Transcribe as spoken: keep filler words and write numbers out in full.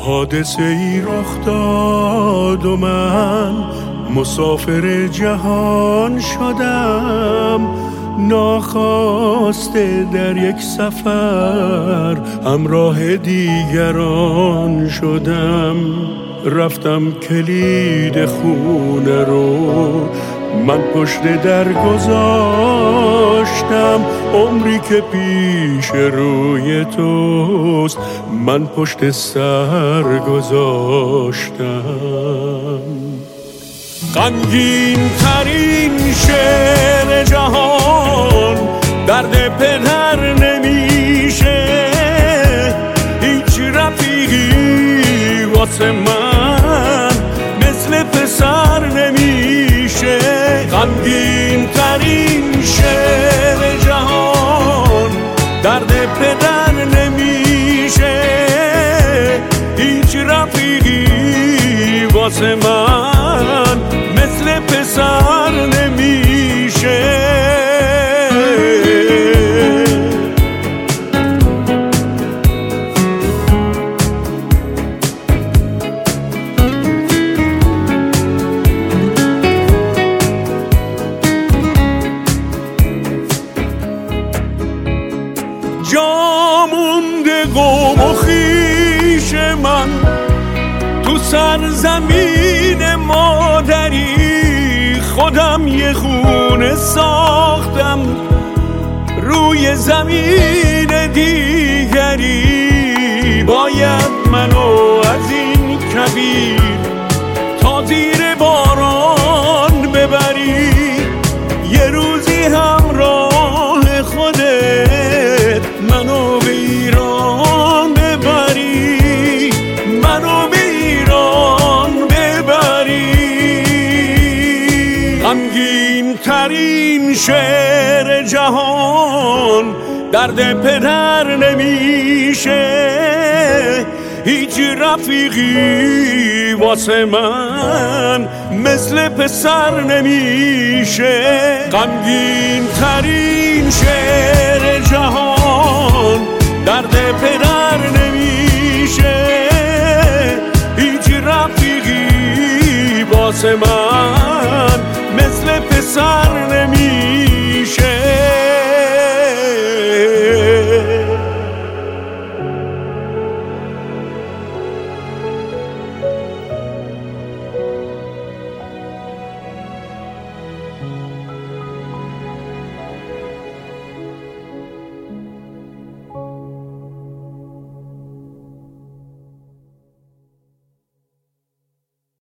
حادثه ای رخ داد و من مسافر جهان شدم، ناخواسته در یک سفر همراه دیگران شدم. رفتم کلید خونه رو من پشت در گذاشتم، عمری که پیش روی توست من پشت سر گذاشتم. غمگین ترین شعر جهان درد پدر نمیشه، هیچ رفیقی واسه من مثل پسر نمیشه. غمگین ترین شعر جهان درد پدر نمیشه، هیچ رفیقی واسه من مثل پسر نمیشه. جا مونده قوم و خویش من تو سرزمین مادری، خودم یه خونه ساختم روی زمین دیگری. باید منو از این کبیر تا زیر باران ببری، یه روزی همراه خودت منو به ایران ببری، منو به ایران ببری. غمگین ترین شعر جهان درد پدر نمیشه، هیچ رفیقی واسه من مثل پسر نمیشه. غمگین ترین شعر جهان درد پدر نمیشه، هیچ رفیقی واسه من